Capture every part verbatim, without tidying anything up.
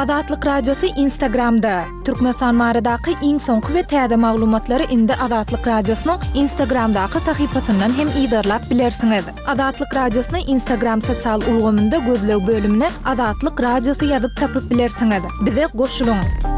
Azatlyk Radiosu Instagramda. Türkmenistan maradaky iň soňky we täze maglumatlary indi Azatlyk Radiosynyň Instagramdaky sahypasyndan hem ýa-da bilersiňiz. Azatlyk Radiosynyň Instagram sosial ulgamynda gözleg bölümine Azatlyk Radiosu ýazyp tapyp bilersiňiz. Bize goşulyň.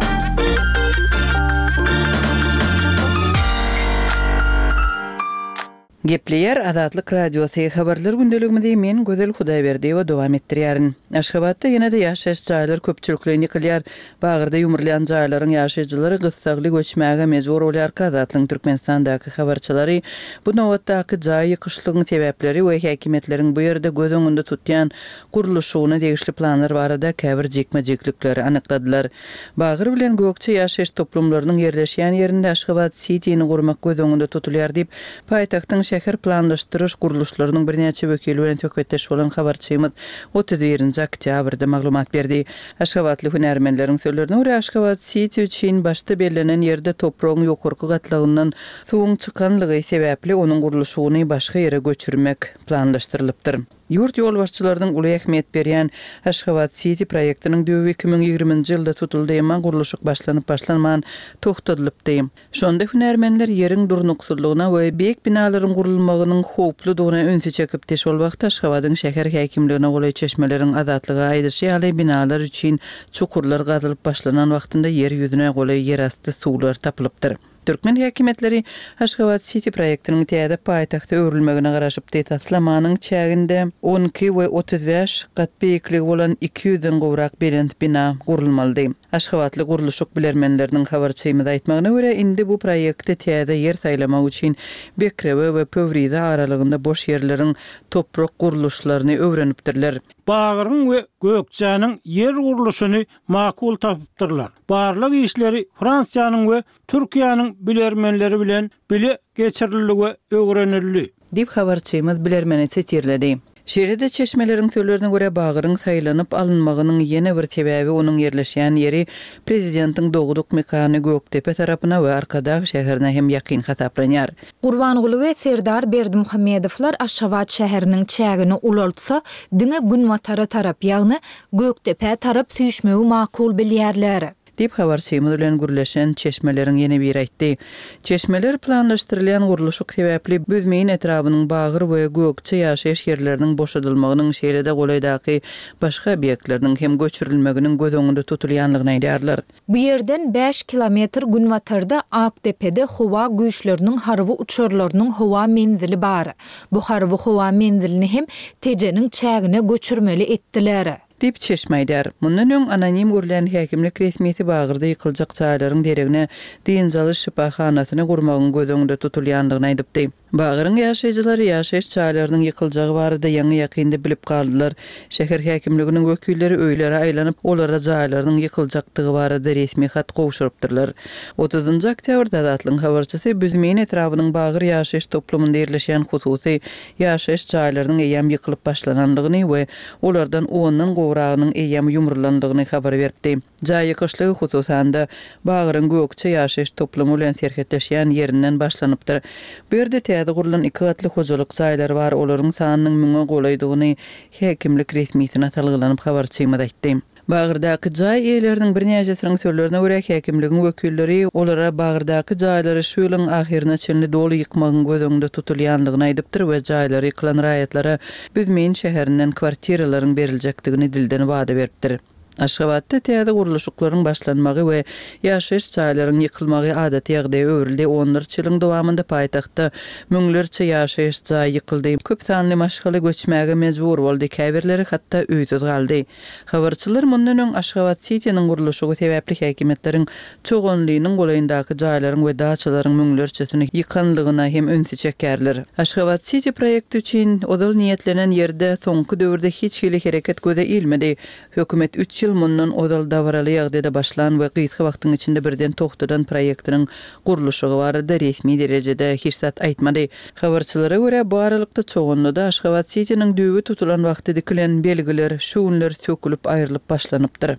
Gepleyer Azatlyk Radiosu habarlar gündeliginde men Gözel Hudaýberdi we dowam etdirýärin. Aşgabatda ýene-de ýaşaş jaýlar köpçüliklerini ýykylýar. Bagyrda ýumurlayan jaýlaryň ýaşaýjylary gysgaly göçmäge mejbur bolýar. Azatlyk Türkmenistandaky habarçylary bu nowatdaky jaý ýykyşlygyň sebäpleri we häkimetleriň bu ýerde göz öňünde tutýan guruluşyna degişli planlar barada käbir jekme-jeklikleri anykladylar. Bagyr bilen gökçe ýaşaýyş toplumlarynyň ýerleşýän ýerinde Aşgabat Cityni gurmak göz öňünde tutulýar diýip paýtagtyň şäher planlaşdyryş guruluşlarynyň bir näçe wekili bilen tökbetdeş bolan habarçymyz otuz birinji oktýabrda maglumat berdi. Aşgabatly hünärmenleriň sözlerine görä Aşgabat City üçin başda belirlenen ýerde topragyň ýokurky gatlygyndan suwuň çykanlygy sebäpli onuň guruluşyny başga ýere göçürmek planlaşdyrylypdyr. Yurt yol başçılarının uly ähmiýet berýän Aşgabat City proýektiniň döwü iki ming ýigrimiji ýylda tutuldy emma guruluşy başlanyp başlanman togtadylypdy. Şonda hünärmenler ýeriň durnuksyzlygyna we beýik binalaryň gurulmagynyň howpludygyna öňse çekip teş bol wagtda Aşgabatyň şäher häkimligine golay çeşmeleriň azatlygy aýdyşy ýaly binalar üçin çukurlar gazylyp başlanan wagtynda ýer ýüzüne golay ýerasty suwlar tapylypdyr. Türkmen häkimetleri Aşgabat City proýektiniň täze paýtagta öwrülmegine garaşyp taslamanyň çäginde on iki we otuz beş gat beýikligi bolan iki ýüzden gowrak belent bina gurulmaly. Aşgabatly guruluşyk bilermenleriniň habarçymyza aýtmagyna görä indi bu proýektde täze ýer saýlamak üçin Bekrebe we Pövrize aralygynda boş ýerleriň toprak guruluşlaryny öwrenipdirler. Bagyryň we Gökçäniň yer guruluşyny makul tapypdyrlar. Barlyk işleri Fransiýanyň we Türkiýanyň bilermenleri bilen bile geçirildi we öwrenildi diýip habarçymyz bilermeni setirledi. Şeýle-de çeşmeleriň sözlerine görä bagyryň saýlanyp alynmagynyň ýene bir sebäbi onuň ýerleşýän ýeri prezidentiň doguduk mekany Göktepe tarapyna we Arkadag şäherine hem ýakyn hasaplanýar. Gurbangulu we Serdar Berdimuhammedowlar Aşgabat şäheriniň çägini ulaltsa, diňe Günmatara tarap ýagny Göktepe tarap süýşmegi makul bilýärler. Dip habarçymyz bilen gürleşen çeşmeleriň ýene bir aýtdy. Çeşmeler planlaşdyrylýan guruluşyk sebäpli büzmeýin etrabynyň bagyr we gökçe ýaşaýyş ýerleriniň boşadylmagynyň şeýle-de golaýdaky başga obýektleriniň hem göçürilmeginiň göz öňünde tutulýanlygyny aýdýarlar. Bu ýerden beş kilometr Günmatarda Aktepe'de howa güýçleriniň harby uçurlarynyň howa menzili bar. Bu harby howa menzilini hem tejeniň çägine göçürmeli etdiler. Dip çeşmeýdär. Mundan öň anonim görülen häkimlik resmiýeti bagyrda ýykyljak jaýlaryň deregine diýinjaly şifahanasyny gurmagyň göz öňünde tutulýanlygyny aýdypdy. Bagyryň ýaşaýjylary ýaşaýyş jaýlarynyň ýykyljagy barada ýaňy ýakynda bilip galdylar. Şäher häkimliginiň wekilleri öýlere aýlanyp olara jaýlarynyň ýykyljakdygy barada resmi hat gowşurypdyrlar. otuzunji oktýabrda Azatlyk habarçysy büzmeýin etrabynyň bagyr ýaşaýyş toplumynda ýerleşýän hususy ýaşaýyş jaýlarynyň eýam ýykylyp başlananlygyny we olardan ondan gowragynyň eýam ýumurlandygyny habar berdi. Jaý ýykyşlygy hususanda bagyryň gökçe ýaşaýyş toplumy bilen serhetleşýän ýerinden başlanypdyr. Bu ýerde täze gurulan iki gatly hojalyk jaýlary bar, olaryň sanynyň müňe golaýdygyny häkimlik resmiýetine talgylanyp habarçymyz aýtdy. Bagyrdaky jaý eýleriniň bir näçesiniň sözlerine görä häkimligiň wekilleri olara bagyrdaky jaýlary şu ýylyň ahirine çenli doly ýykmagyň göz öňünde tutulýanlygyny aýdypdyr we jaýlary ýykylan raýatlara büzmeýin şäherinden kwartiralaryň beriljakdygyny dilden wada beripdir. Aşgabatda täze guruluşyklaryň başlanmagy we ýaşaýyş jaýlaryň ýykylmagy adaty ýagdaýa öwrüldi. onlarçy ýylyň dowamynda paýtagtda müňlerçe ýaşaýyş jaý ýykyldy. Köp sanly maşgaly göçmäge mejbur boldy. Käbirleri hatda öýsüz galdy. Habarçylar mundan öň Aşgabat Cityniň guruluşygy sebäpli häkimetleriň çoğunlygynyň golaýyndaky jaýlaryň we daçalaryň müňlerçesini ýykanlygyna hem öňse çekerler. Aşgabat City proýekti üçin odal niýetlenen ýerde soňky döwürde hiç hili hereket göze ilmedi. Hökümet üç ýyl mundan odal dawraly ýagdaýda başlan we gysga wagtyň içinde birden togtadan proýektiniň guruluşygy barada resmi derejede hiç zat aýtmady. Habarçylara görä bu aralykda çoğunlukda Aşgabat Cityniň düýbi tutulan wagty dikilen belgiler, şuunlar sökülüp aýrylyp başlanypdyr.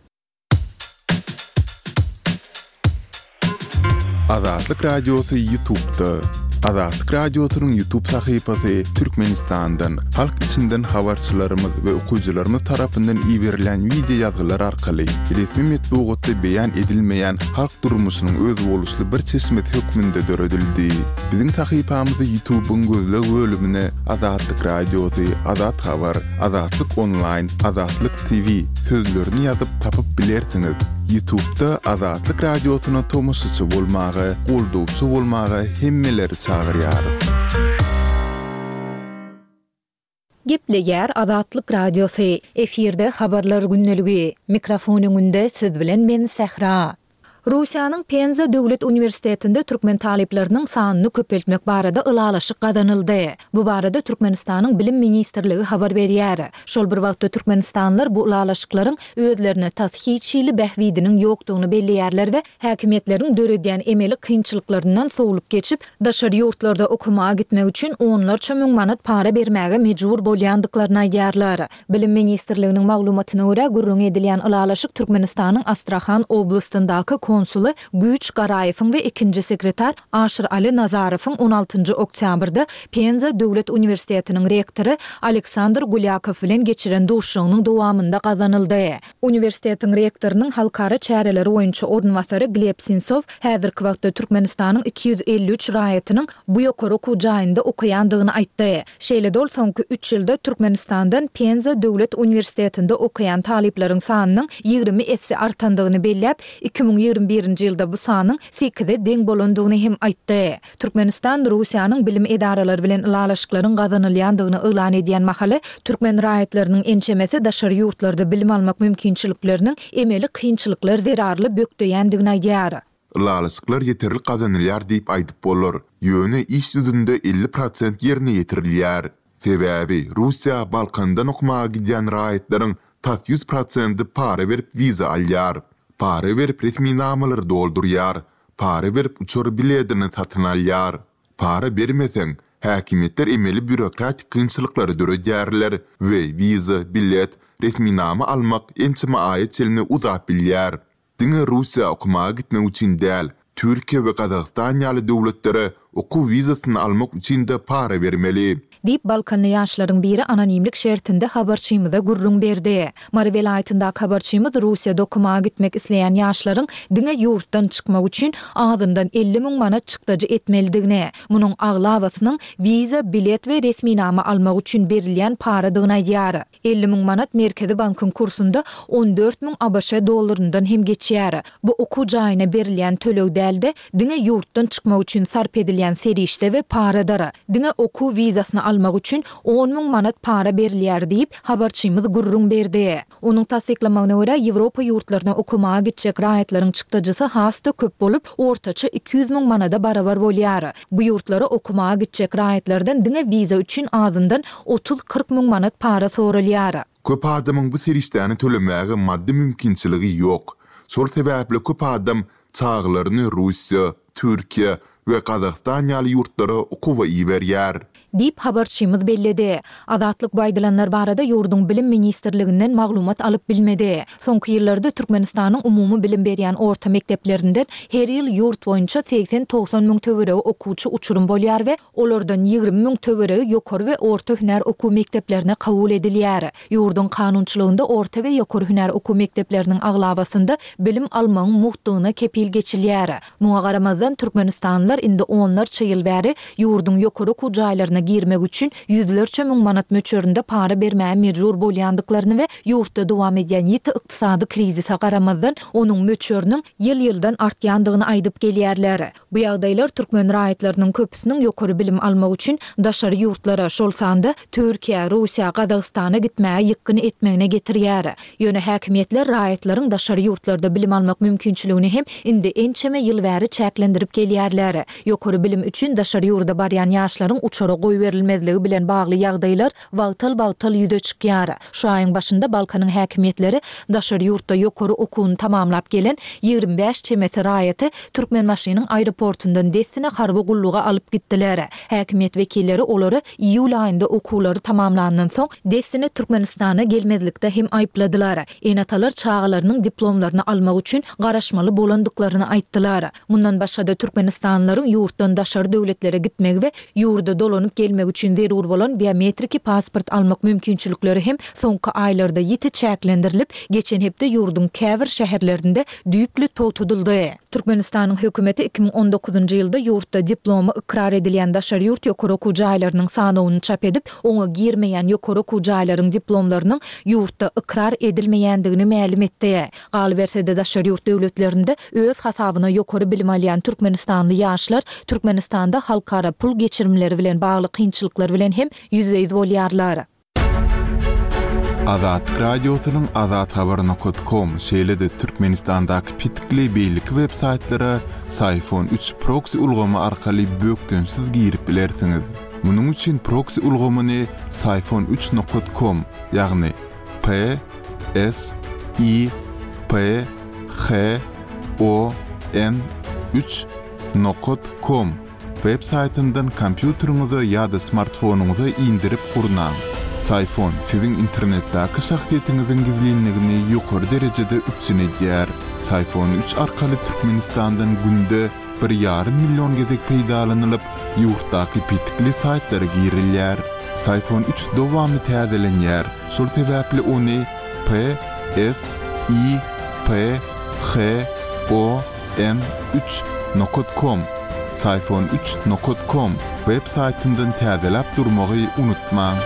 Azatlyk Radiosu YouTube'da Azatlyk Radiosynyň YouTube sahypasy Türkmenistandan, halk içinden habarçylarymyz we okuyjylarymyz tarapyndan ýiberilen video ýazgylar arkaly resmi metbuatda beýan edilmeýän halk durmuşynyň öz boluşly bir çeşmet hökmünde döredildi. Biziň sahypamyzy YouTube'un gözleg bölümine Azatlyk Radiosy, Azat Habar, Azatlyk Online, Azatlyk T V sözlerini ýazyp tapyp bilersiňiz. YouTube'da Azatlyk Radiosyna tomoşçy bolmagy, goldowçy bolmagy hemmeleri çağırýar. Gepleýär Azatlyk Radiosy. Efirde habarlar günneligi. Mikrofonuňda siz bilen men Sehra. Russiýanyň Penza Döwlet Uniwersitetinde türkmen talipleriniň sanyny köpeltmek barada ılalaşyk gazanyldy. Bu barada Türkmenistanyň Bilim Ministrligi habar berýär. Şol bir wagtda Türkmenistanlylar bu ılalaşyklaryň özlerine tas hiçili bähwidiniň ýokdugyny belliýärler we häkimetleriň döredýän emeli kynçylyklaryndan sowulup geçip daşary ýurtlarda okumaga gitmek üçin onlarça müň manat para bermäge mejbur bolýandyklaryny aýdýarlar. Bilim Ministrliginiň maglumatyna görä gurrun edilýän ılalaşyk Türkmenistanyň Astrahan oblastyndaky konsulu Güç Garayewiň we ikinji sekretar Aşyr Ali Nazarowyň on altynjy oktýabrda Penza Döwlet Uniwersitetiniň rektory Aleksandr Gulyakow bilen geçiren duşugynyň dowamynda gazanyldy. Uniwersitetiň rektorynyň halkara çäreleri boýunça ornwasary Gleb Sintsov häzirki wagtda Türkmenistanyň iki yüz elli üç raýatynyň bu ýokary okuw jaýynda okuýandygyny aýtdy. Şeýle dol soňky üç ýylda Türkmenistandan Penza Döwlet Uniwersitetinde okuyan talipleriň sanynyň ýygrimi esse artandygyny belläp iki bin ýygrimi birinji ýylda bu sanyň sekize deň bolandygyny hem aýtdy. Türkmenistan Russiýanyň bilim edaralary bilen ılalaşyklaryň gazanylýandygyny öýlan edýän mahaly türkmen raýatlarynyň ençemesi daşary ýurtlarda bilim almak mümkinçilikleriniň emeli kynçylyklar zerarly bökdeýändigini aýdýar. Ilalaşyklar ýeterli gazanylýar diýip aýdyp bolar. Ýöne iş ýüzünde elli prosent ýerine ýetirilýär. Sebäbi Russiýa Balkandan okumaga gidýän raýatlaryň tas yüz prosent para berip wiza alýar. Para verip resmi namalar doldurýar, para verip uçur biletini satyn alýar. Para bermeseň, häkimetler emeli bürokratik kynçylyklary döredýärler we wiza, bilet, resmi nama almak ençime aýat çelini uzap bilýär. Diňe Russiýa okumaga gitmek üçin däl, Türkiýe we Gazagystan ýaly döwletlere okuw wizasyny almak üçin de para bermeli. Dip Balkanly ýaşlaryň biri anonimlik şertinde habarçymyza gurrun berdi. Mary welaýatynda habarçymyz Russiýada okumaga gitmek isleýän ýaşlaryň diňe ýurtdan çykmak üçin adyndan elli müň manat çykdyjy etmelidigini, munyň aglawasynyň wiza, bilet we resmi nama almak üçin berilýän paradygyny aýdýar. elli müň manat Merkezi bankyň kursunda on dört müň ABŞ dollaryndan hem geçýär. Bu okuw jaýyna berilýän tölew dälde diňe ýurtdan çykmak üçin sarp edilýän serişde we paradara. Diňe okuw wizasyny almak üçin on müň manat para berilýär diýip habarçymyz gurrun berdi. Onuň tasdiklamagyna görä Ýewropa ýurtlaryna okumaga gitjek raýatlaryň çykdyjysy hasda köp bolup ortaça iki yüz müň manada barabar bolýar. Bu ýurtlara okumaga gitjek raýatlardan diňe wiza üçin azyndan otuz kırk müň manat para sorulýar. Köp adamyň bu serişdäni tölemäge maddi mümkinçiligi ýok. Şol sebäple köp adam çağlaryny Russiýa, Türkiýe we Gazagystan ýaly ýurtlara okuwa ýiberýär. Dip habarçymyz belledi. Azatlyk baýdalanlar barada ýurdun bilim ministrliginden maglumat alyp bilmedi. Soňky ýyllarda Türkmenistanyň umumy bilim berýän orta mekdeplerinden her ýyl ýurt boýunça seksen togson müň töweregi okuwçy uçurum bolýar we olardan ýygrimi müň töweregi ýokary we orta hünär okuw mekdeplerine kabul edilýär. Ýurdun kanunçylygynda orta we ýokary hünär okuw mektepleriniň aglawasynda bilim almagyň muhtygyna kepil geçilýär. Muňa garamazdan Türkmenistanlylar indi onlarça ýyl bäri ýurdun ýokary okuw jaýlaryna girmek üçin yüzlerçe müň manat möçöründe para bermäge mejbur bolýandyklaryny we ýurtda dowam edýän ýiti ykdysady krizise garamazdan onuň möçörüniň ýyl-ýyldan artýandygyny aýdyp gelýärler. Bu ýagdaýlar türkmen raýatlarynyň köpüsiniň ýokary bilim almak üçin daşary ýurtlara, şol sanda Türkiýe, Russiýa, Gazagystana gitmäge ýykyn etmegine getirýär. Ýöne häkimetler raýatlaryň daşary ýurtlarda bilim almak mümkinçiligini hem indi ençeme ýyl bäri çäklendirip gelýärler. Ýokary bilim üçin daşary ýurda barýan ýaşlaryň uçara goý berilmezligi bilen bagly ýagdaýlar wagtal-wagtal ýüze çykýar. Şu aýyň başynda Balkanyň häkimetleri daşary ýurtda ýokary okuwyny tamamlap gelen ýigrimbe beş çemeti raýaty Türkmenmaşynyň aeroportundan destine harby gulluga alyp gitdiler. Häkimet wekilleri olary iýul aýynda okuwlary tamamlandan soň destine Türkmenistana gelmezlikde hem aýpladylar. Enatalar çağalarynyň diplomlaryny almak üçin garaşmaly bolandyklaryny aýtdylar. Mundan başga da Türkmenistanlylaryň ýurtdan daşary döwletlere gitmegi we ýurda dolanyp gelmek üçin zerur bolan biometrik pasport almak mümkinçilikleri hem soňky aýlarda ýiti çäklendirilip, geçen hepde ýurdun käbir şäherlerinde düýpli totudyldy. Türkmenistanyň hökümeti iki bin on dokuzunçy ýylda ýurtda diplomy ikrar edilýän daşary ýurt ýokary okuw jaýlarynyň sanawyny çap edip, oňa girmeýän ýokary okuw jaýlarynyň diplomlarynyň ýurtda ikrar edilmeýändigini ma'lum etdi. Galybersede daşary ýurt döwletlerinde öz hasabyna ýokary bilim alýan Türkmenistanly ýaşlar Türkmenistanda halkara pul geçirimleri bilen bagly kynçylyklar bilen hem ýüzdeýiz bolýarlar. Azat Radyosu'nun azat haber nokta com şeýlede Türkmenistandaky pitikli beýlik websaytlara iPhone üç proxy ulgamy arkaly bökdönsiz girip bilersiňiz. Munuň üçin proxy ulgamyny iPhone üç nokta com ýagny P S I P H O N üç nokta com websaytyndan kompýuteriňize ýa-da smartfonuňyza indirip gurnaň. iPhone sizin internetdäki şahsiýetiňiziň gizlinligini ýokary derejede üçin edýär. iPhone üç arkaly Türkmenistandan günde bir ýarym million gezek peýdalanylyp, ýurtdaky pitikli saytlara girilýär. iPhone üç dowamly täzelenýär. Şol sebäpli ony P S I P H O N üç nokta com iPhone üç nokta com websaytyndan täzelep durmagy unutmaň.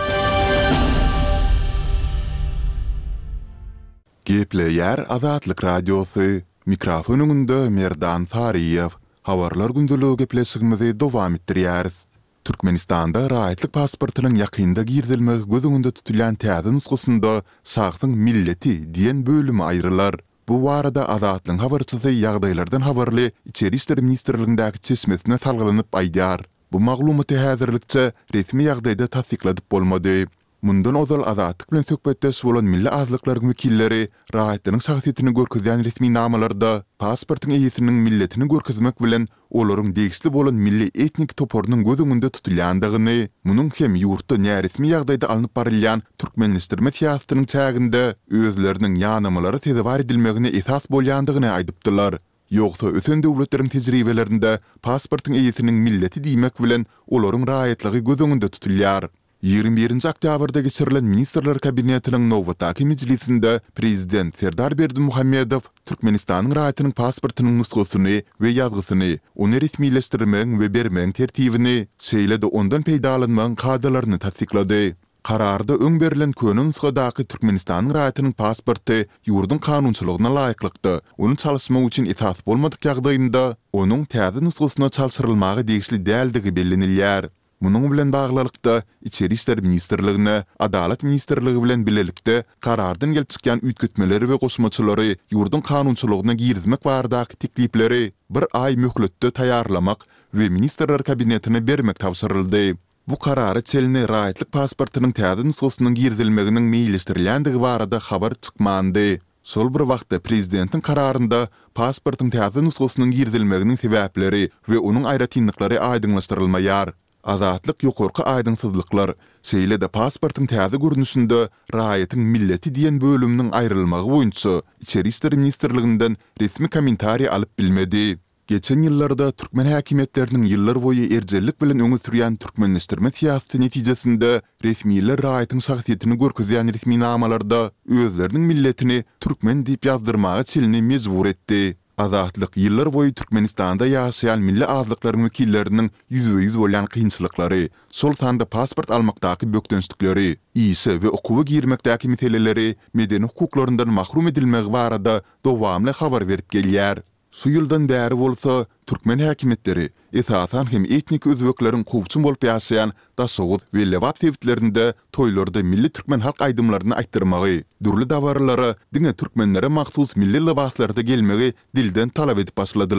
Gepleýär Azatlyk Radiosu. Mikrofonunda Merdan Fariýew. Habarlar gündüligi gepleşigimizi dowam etdirýäris. Türkmenistanda raýatlyk pasportynyň ýakynda girdilmegi gözüňde tutulýan täze nusgasynda sagtyň milleti diýen bölümi aýrylar. Bu warada Azatlyň habarçysy ýagdaýlardan habarly İçeri işler ministrligindäki çeşmesine salgylanyp aýdýar. Bu maglumaty häzirlikçe resmi ýagdaýda tasdikladyp bolmady. Mundan ozal Azatlyk bilen söhbetdeş bolan milli azlyklaryň wekilleri raýatynyň şahsiýetini görkezýän resmi namalarda pasportyň eýesiniň milletini görkezmek bilen olaryň degisli bolan milli etnik toporunyň gözüňde tutulýandygyny, munyň hem ýurtda näresmi ýagdaýda alınıp barylýan türkmenleşdirme siýasatynyň çäginde özleriniň ýanymalary tezewar edilmegine esas bolýandygyny aýdypdylar. Ýogsa ösen döwletleriň tejribelerinde pasportyň eýesiniň milleti diýmek bilen olaryň raýatlygy gözüňde tutulýar. ýygrimi birinji oktýabrda geçirilen Ministrler Kabinetiniň Nowataki mejlisinde Prezident Serdar Berdimuhammedow Türkmenistanyň raýatynyň pasportynyň nusgasyny we ýazgysyny, ony resmileşdirmeň we bermeň tertibini, şeýle-de ondan peýdalanmaň kadrlaryny tasdiklady. Kararda öň berilen köni nusgadaky Türkmenistanyň raýatynyň pasporty ýurdun kanunçylygyna laýyklykdy. Onu çalışmak üçin esas bolmadyk ýagdaýynda onuň täze nusgasyna çalşyrylmagy degişli däldigi bellenilýär. Munyň bilen baglykda İçeri işler ministrligine, Adalet ministrligi bilen bilelikde karardan gelip çykýan üýtgetmeleri we goşmaçylary ýurdun kanunçylygyna girizmek baradaky teklipleri bir ay möhletde taýýarlamak we Ministrler Kabinetine bermek tawsyryldy. Bu karary çelini raýatlyk pasportynyň täze nusgasynyň girizilmeginiň meýilleşdirilýändigi barada habar çykmandy. Sol bir wagtda prezidentiň kararynda pasportyň täze nusgasynyň girizilmeginiň sebäpleri we onuň aýratynlyklary aýdyňlaşdyrylmaýar. Azatlyk ýokarky aýdynsyzlyklar, şeýle-de pasportyň täze görnüşinde raýatyň milleti diýen bölümniň aýrylmagy boýunça İçeri işler ministrliginden resmi kommentariýa alyp bilmedi. Geçen ýyllarda türkmen häkimetleriniň ýyllar boýy erjellik bilen öňe sürýän türkmenleşdirme siýasaty netijesinde resmiler raýatyň şahsiýetini görkezýän resmi namalarda özleriniň milletini türkmen diýip ýazdyrmagy çelini mejbur etdi. Azatlyk ýyllar boýy Türkmenistanda ýaşaýan milli azlyklaryň wekilleriniň ýüzde-ýüz bolan kynçylyklary, sol sanda pasport almakdaky bökdönçlikleri, ýyşy we okuwy girmekdäki meseleleri, medeni hukuklorundan mahrum edilmegi barada dowamly habar berip gelýär. Şu ýyldan bäri bolsa türkmen häkimetleri esasan hem etnik özbekleriň gowçun bolup ýaşaýan Daşoğut we Lewat sewitlerinde toýlarda milli türkmen halk aýdymlaryny aýtdyrmagy, durly dawarlary diňe türkmenlere mahsus milli libaslarda gelmegi dilden talap edip başladylar.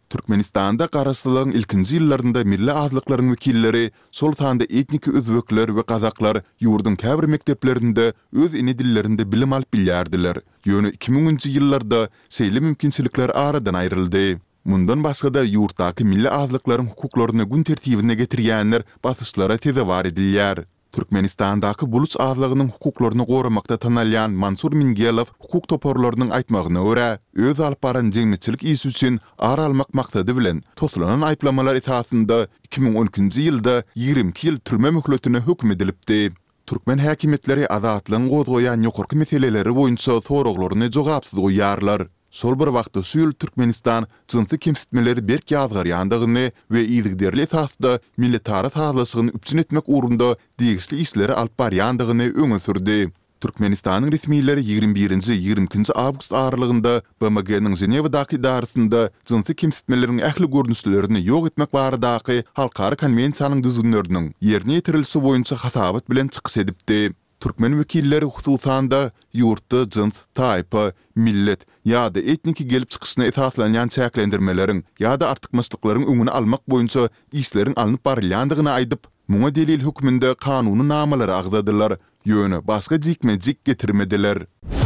Türkmenistanda garaşdyrlygyň ilkinji ýyllarynda milli azlyklaryň wekilleri, sol tanda etnik özbekler we gazaklar ýurdun käbir mekdeplerinde öz ine dillerinde bilim alyp bilýärdiler. Ýöne iki miňinji ýyllarda seýle mümkinçilikler aradan aýryldy. Mundan başga da ýurtdaky milli azlyklaryň hukuklaryny gün tertibine getirýänler basışlara tezewar edilýär. Türkmenistandaky buluç azlygynyň hukuklaryny goramakda tanalýan Mansur Mingelow hukuk toporlarynyň aýtmagyna görä, öz alyp baran jeňmeçilik işi üçin ara almak maksady bilen tosulanan aýplamalar esasynda iki miň on ikinji ýylda ýygrimi ýyl türme möhletine hükm edilipdi. Türkmen häkimetleri azatlygyň gozgoýan ýokarky meseleleri boýunça soraglaryny jogapsyz goýýarlar. Sol bir wagtda Süýl Türkmenistan jynsy kemsitmeleri berk ýazgarýandygyny we ýygyderli esasda milletary sazlaşygyny üpçün etmek uğrunda degişli işleri alyp barýandygyny öňe sürdi. Türkmenistanyň resmiýetleri ýygrimi birinji ýygrimi ikinji awgust aralygynda B M G'niň Ženewadaky idarasynda jynsy kemsitmeleriň ähli görnüşlerini ýok etmek baradaky halkary konwensiýanyň düzgünleriniň ýerine ýetirilişi boýunça hasabat bilen çykyş edipdi. Türkmen wekilleri hususanda ýurtda jins, taýpa, millet ýa-da etniki gelip çykyşyna esaslanýan çäklendirmeleriň ýa-da artykmaçlyklaryň öňüni almak boýunça işleriň alınıp barylýandygyny aýdyp, muňa delil hukmynda kanuny namalary agzadylar, ýöne başga jikme-jik getirmediler.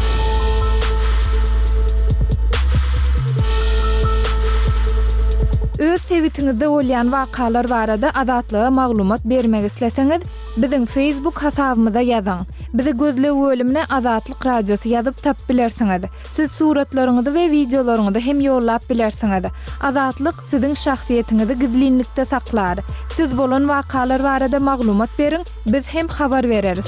Öz sebitiňizde bolýan wakalar barada adatlyga maglumat bermek isleseňiz, biziň Facebook hasabymyza ýazyň. Bizi gözle bölümine Azatlyk Radiosu ýazyp tap bilersiňiz. Siz suratlaryňyzy we videolaryňyzy hem ýollap bilersiňiz. Azatlyk siziň şahsiýetiňizi gizlinlikde saklar. Siz bolan wakalar barada maglumat beriň, biz hem habar bereriz.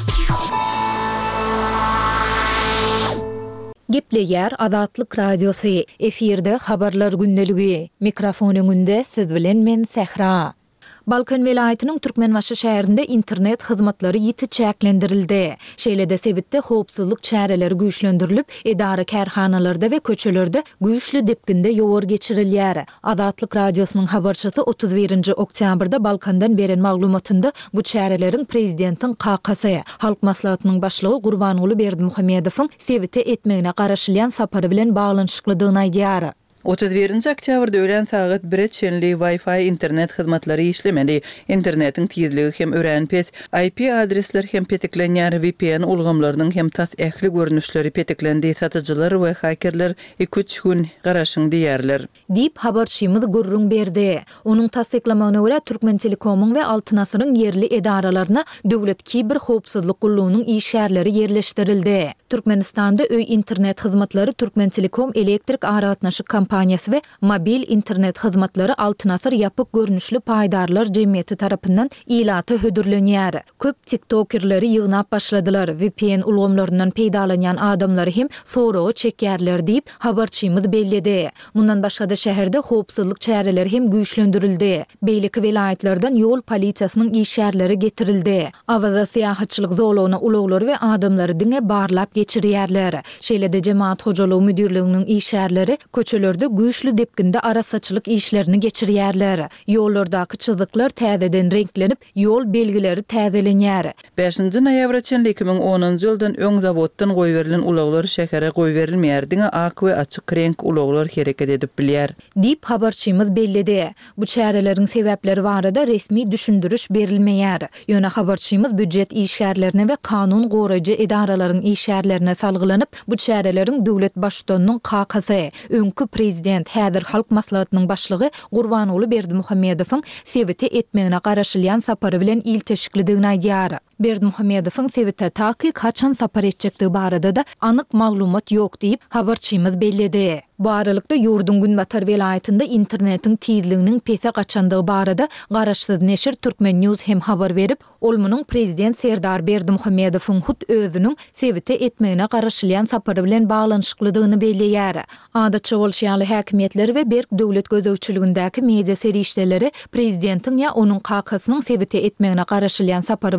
Gepleýär Azatlyk Radiosu, efirde habarlar günneligi. Mikrofon öňünde siz bilen men Sehra. Balkan welaýatynyň Türkmenbaşy şäherinde internet hyzmatlary ýiti çäklendirildi. Şeýlede sebitde howpsuzlyk çäreleri güýçlendirilip, edara kärhanalarda we köçelerde güýçli depkinde ýowar geçirilýär. Azatlyk Radiosynyň habarçysy otuz birinji oktýabrda Balkandan beren maglumatynda bu çäreleriň prezidentiň kakasy, halk maslahatynyň başlygy Gurbanyňly Berdimuhammedowyň sebite etmegine garaşylýan sapary bilen baglanyşyklydygyny aýdýar. otuz birinji oktýabrda ölen sagat bire çenli Wi-Fi internet hyzmatlary işlemedi. Internetiň tezligi hem örenpet, I P adresler hem petiklenýär, V P N ulgamlarynyň hem tas ähli görnüşleri petiklendi. Satyjylar we hakerler iki üç gün garaşyň diýerler. Dip habarçymyz gurrun berdi. Onuň tasdiklamagyna görä Türkmen Telekomyň we Altyn asyryň yerli edaralaryna döwlet kiber howpsuzlyk gullugynyň işgärleri yerleşdirildi. Türkmenistanda öý internet hyzmatlary Türkmen Telekom elektrik aratnaşyk kompaniýasy we mobil internet hyzmatlary Altyn asy ýapyk görnüşli paýdarlar jemgyýeti tarapyndan ilata hödürlenýär. Köp TikTokerleri ýygnap başladylar. V P N ulgamlaryndan peýdalanýan adamlary hem soragy çekýärler diýip habarçymyz bellidi. Mundan başga da şäherde howpsuzlyk çäreleri hem güýçlendirildi. Beýleki welaýatlardan ýol polisiýasynyň işgärleri getirildi. Awaza syýahatçylyk zolagyna ulaglar we adamlary diňe barlap geçirýärler. Şeýlede jemaat hojalygy müdirliginiň işgärleri köçelerde güýçli depkinde arasaçylyk işlerini geçirýärler. Ýollardaky çyzyklar täzeden renklenip, ýol belgileri täzelenýär. beşinji noýabrda iki miň onunji ýyldan öň zawoddan goýberilen ulaglar şähere goýberilmeýär diňe ak we açyk renk ulaglar hereket edip bilýär. Dip habarçymyz bellidi. Bu çäreleriň sebäpleri barada resmi düşündürüş berilmeýär. Ýöne habarçymyz büdjet işgärlerine we kanun goraýjy edaralaryň işgärlerine salgylanyp, bu çäreleriň döwlet başçysynyň kakasy, öňkü prezident häzir halk maslahatynyň başlygy Gurbanyňly Berdimuhammedowyň sebite etmegine garaşylýan sapary bilen il teşiklidigini aýdýar. Berdimuhammedowyň sebite taky kaçan sapar etjekdigi barada da anyk maglumat ýok diýip habarçymyz bellidi. Bu aralykda ýurdun Günbatar welaýatynda internetiň tezliginiň pese gaçandygy barada garaşsyz neşir Türkmen News hem habar berip, olmunyň prezident Serdar Berdimuhammedowyň hut özüniň sebite etmegine garaşylýan sapary bilen baglanyşyklydygyny belleýär. Adatça bolşýaly häkimetleri we berk döwlet gözegçiligindäki media serişdeleri prezidentiň ýa onuň kakasynyň sebite etmegine garaşylýan sapary barada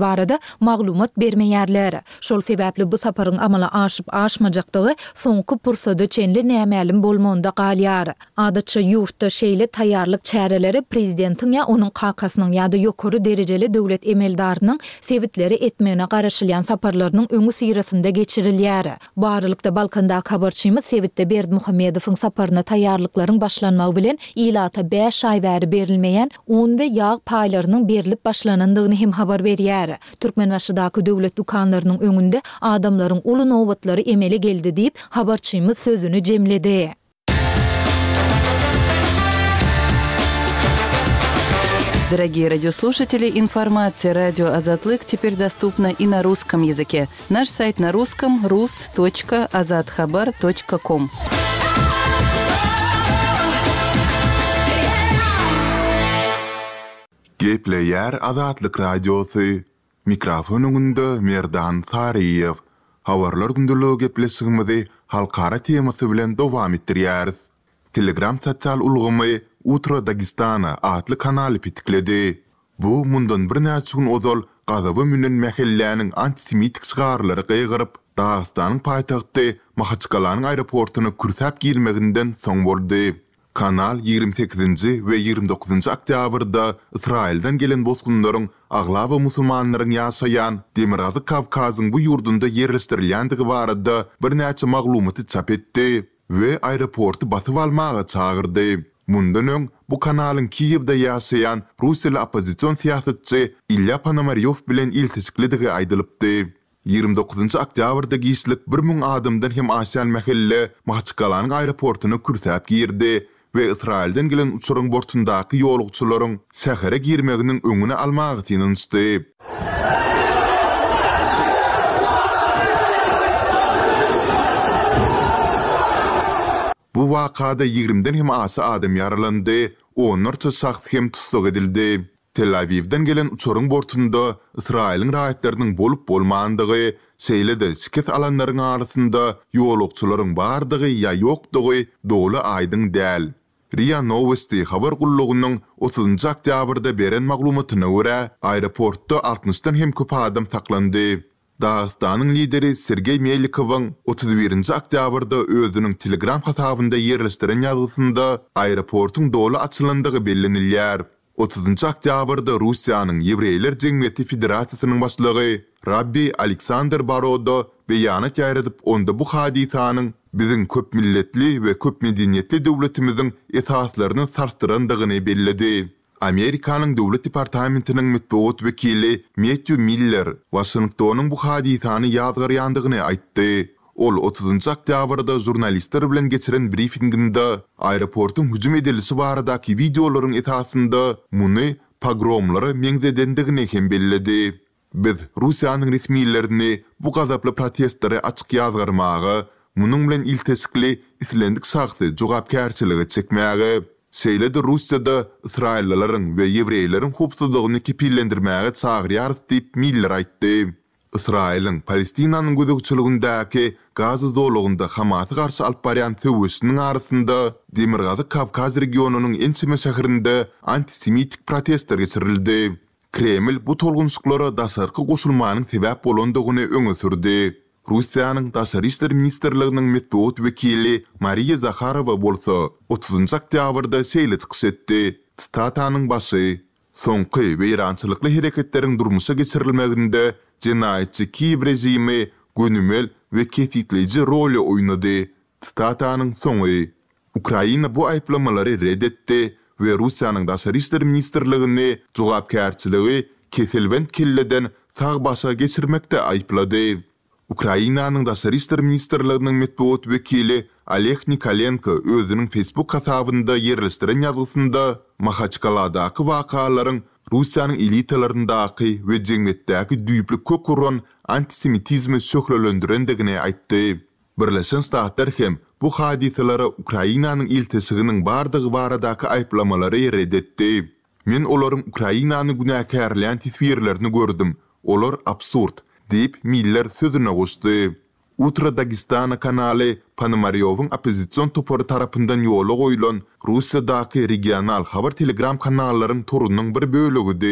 maglumat bermeýärler. Şol sebäpli bu saparyň amala aşyp aşmajakdygy soňky pursada çenli nämälim bolmanda galýar. Adatça ýurtda şeýle taýýarlyk çäreleri prezidentiň ýa onuň kakasynyň ýa-da ýokary derejeli döwlet emeldarynyň sebitleri etmegine garaşylýan saparlarynyň öňü syrasynda geçirilýär. Barlykda Balkandaky habarçymyz Sebitde Berdimuhammedowyň saparyna taýýarlyklaryň başlanmagy bilen ilata beş ay bäri berilmeýän un we ýağ paýlarynyň berilip başlanandygyny hem habar berýär. Türkmenbaşydaky döwlet dukanlarynyň öňünde adamlaryň uly nowatlary emeli geldi diýip habarçymyz sözüni jemledi. Дорогие радиослушатели, информация «Радио Азатлык» теперь доступна и на русском языке. Наш сайт на русском – рус точка азатхабар точка ком. Gepleyer Azatlyk Radiosu. Mikrofonunda Merdan Sariyev. Habarlar gündülüğü gepleşigimizi halkara temasy bilen dowam etdirýäris. Telegram sotsial ulgamy Utro Dagistana adly kanaly pitikledi. Bu mundan bir näçe gün ozal Gazawy münen mähelläniň antisemitik çygarlary gaýgyryp, Dagystanyň paýtagty Mahaçkalanyň aeroportuny kürsäp girmeginden soň boldy. Kanal ýigirmi sekizinji we ýigirmi dokuzunji oktýabrda Israilden gelen bozgunlaryň aglawa musulmanlaryň ýaşaýan Demirgazy Kavkazyň bu ýurdunda ýerleşdirilýändigi barada bir näçe maglumaty çap etdi we aeroportu basyp almaga çagyrdy. Mundan öň bu kanalyň Kiýewde ýaşaýan Russiýaly opozisiýon siýasatçy Ilya Ponomaryow bilen iltisikledigi aýdylypdy. ýigirmi dokuzunji oktýabrda giýişlik bir müň adamdan hem aşan mähelle Mahaçkalanyň aeroportuny kürsäp girdi we Israilden gelen uçuryň bortundaky ýolugçylaryň şähere girmeginiň öňüne almagy tinýişdi. Bu wakada ýigrimden hem asy adam ýaralandy, onlarça şahs hem tutsak edildi. Tel Avivden gelen uçuryň bortunda Israiliň raýatlarynyň bolup bolmandygy, seýlede siket alanlaryň arasynda ýolugçylaryň bardygy ýa ýokdugy doly aýdyň däl. Ria Novosti habar gullugynyň otuzunji oktýabrda beren maglumatyna görä, aeroportda altmışdan hem köp adam saklandy. Dagystanyň lideri Sergey Melikowyň otuz birinji oktýabrda özüniň Telegram hasabynda ýerleşdiren ýazgysynda aeroportuň doly açylandygy bellenilýär. otuzunji oktýabrda Russiýanyň Ýewreýler Jemgyýeti Federasiýasynyň başlygy Rabbi Aleksandr Barodo beýanat ýaýradyp onda bu hadisanyň biziň köp milletli we köp medeniýetli döwletimiziň esaslaryny sarstyrandygyny belledi. Amerikanyň döwlet departamentiniň matbuat wekili Matthew Miller Washingtonyň bu hadisany ýazgarýandygyny aýtdy. Ol otuzunji oktýabrda jurnalistler bilen geçiren briefinginde aeroportun hüjüm edilisi baradaky videolaryň esasynda muny pogromlary meňzedendigini hem belledi. Biz Russiýanyň resmiýetlerini bu gazaply protestlere açyk ýazgarmagy, munyň bilen iltesikli islendik şahsy jogapkärçiligi çekmäge, seýlede Russiýada Israillilaryň we Ýewreýleriň hukuksyzlygyny kepillendirmäge çagyrýar diýip Miller aýtdy. Israil'in Palestina'nın gözükçülüğündeki Gaza zorluğunda Hamas'a karşı alıp baryan tövüşünün arasında Demirgazy Kavkaz regionunun ençime şäherinde antisemitik protestler geçirildi. Kreml bu tolgunçuklara dasarkı koşulmanın sebäp bolandygyny öňe sürdi. Russiýanyň Daşary işler ministrliginiň matbuat wekili Mariya Zakharova bolsa otuzunji oktýabrda şeýle çykyş etdi. Statanyň başy soňky we ýarançylykly hereketleriň durmuşa geçirilmeginde Cinayetçi Kiýew rejimi gönümel ve kefitleyici rolü oýnady. Statanyň soňy. Ukraina bu aýplamalary reddetti ve Russiýanyň Daşary işler ministrligini jogapkärçiligi kesilwen kelleden sag başa geçirmekde aýplady. Ukrainanyň Daşary işler ministrliginiň matbuat wekili Oleg Nikolenko özüniň Facebook hasabynda ýerleşdiren ýazgysynda Mahaçkaladaky wakalaryň Russiýanyň elitalaryndaky we jemgyýetdäki düýpli kökuran antisemitizmi söhrelendirendigini aýtdy. Birleşen Ştatlar hem bu hadiselere Ukrainanyň iltisiginiň bardygy baradaky aýplamalary reddetdi. Men olaryň Ukrainany günäkärleýän tiswirlerini gördüm. Olar absurd diýip Miller sözüne goşdy. Utro Dagistana kanaly Ponomaryowyň opozisiýon topary tarapyndan ýola goýulan Russiýadaky regional habar telegram kanallaryň torunyň bir bölügidi.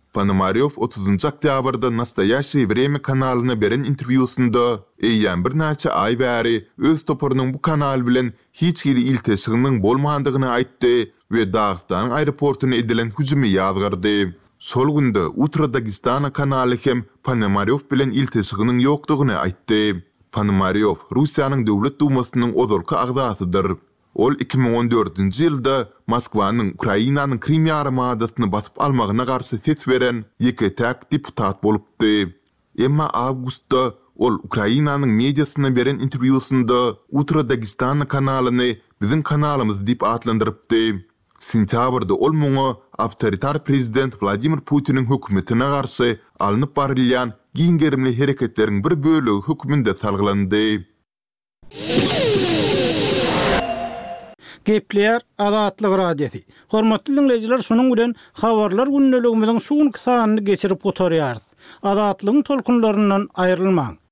Ponomaryov otuzuncu oktyabrda Nastoyaşy Vremya kanalyna beren interwýusunda eýýän bir näçe ay bäri öz toparynyň bu kanal bilen hiç hili ilteşiginiň bolmagandygyny aýtdy we Dagystanyň aeroportuny edilen hüjümi ýazgardy. Şol günde Ultra Dagistana kanaly hem Ponomaryov bilen ilteşiginiň ýokdugyny aýtdy. Ponomaryov Russiýanyň döwlet dumasynyň ozalky agzasydyr. Ol iki bin on dördünci ýylda Moskwanyň Ukrainanyň Krim ýarymadasyny basyp almagyna garşy ses beren ýeketäk deputat bolupdy. Emma awgustda ol Ukrainanyň mediasyna beren interwýusunda Ultra Dagistana kanalyny bizim kanalymyz diýip atlandyrypdy. Sentýabrda ol muňa awtoritar prezident Vladimir Putiniň hökümetine garşy alınıp barylýan giňgerimli hereketleriň bir bölegi höküminde salgylandy. Gepler Azatlyk radiosi. Hormatly dinleyijiler, şonuň bilen habarlar günneligimiziň şu günkü sanyny geçirip oturýarys. Azatlygyň tolkunlaryndan aýrylmaň.